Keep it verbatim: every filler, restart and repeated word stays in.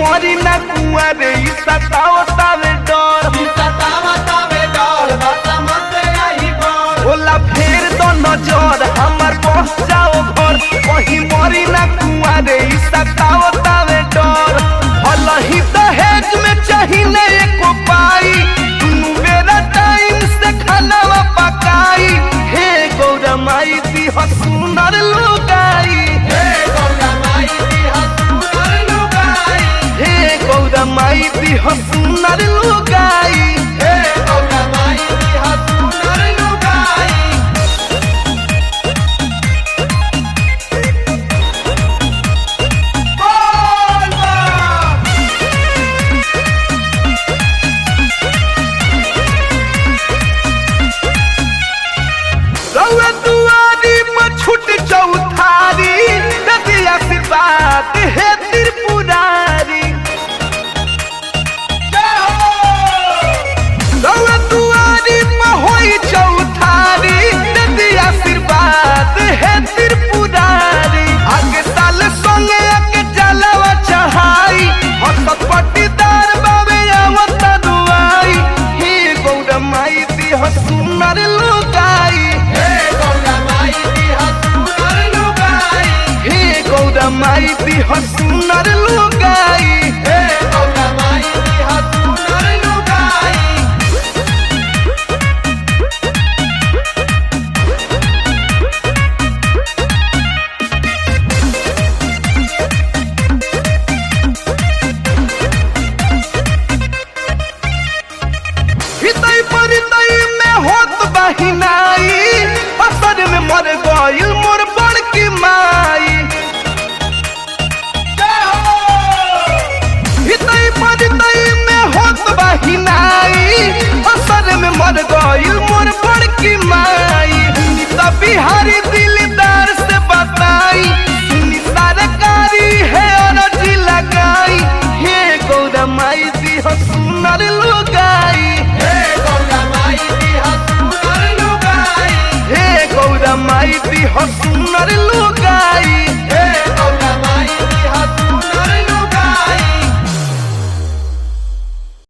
मरी ना कुआरे ई सतावतावे डर सतावतावे डर बसमत आई बर होला फेर दो नजर हमर बस जाओ घर कहीं मरी ना कुआरे ई सतावतावे डर भलही दहेज में चाहिए एको पाई दुनू बेरा टाइम से खानावा पकाई हे गौरा माई दी हसुनर लुगाई हे गौरा माई दी हसुनर लुगाई हे गौरा माई दी हसुनर लुगाई हे गौरा माई दी हसुनर लुगाई बोल बा रउआ दुआरी पर छुट चौथारी ददी आशीर्वाद हे त्रिपुरारी रउआ दुआरी पर होई चौथारी ददी आशीर्वाद हे त्रिपुरारी आगे साल संगे आके जलवा चढ़ाई हसत पट्टीदार बाबे आवत दुआई हे गौरा माई दी हसुनर लुगाई हे गौरा माई दी हसुनर लुगाई हे गौरा माई दी हसुनर लुगाई हे गौरा माई दी हसुनर लुगाई हितई परितई में होत बहिनाई असर में मर गइल मोर बड़की माई हितई परितई में होत बहिनाई असर में मर गइल मोर बड़की माई नीता बिहारी दिलदार से बताई सुनी सरकारी है अरजी लगाई हे गौरा माई दी हसुनर लुगाई हे गौरा माई दी हसुनर लुगाई हे गौरा माई दी हसुनर लुगाई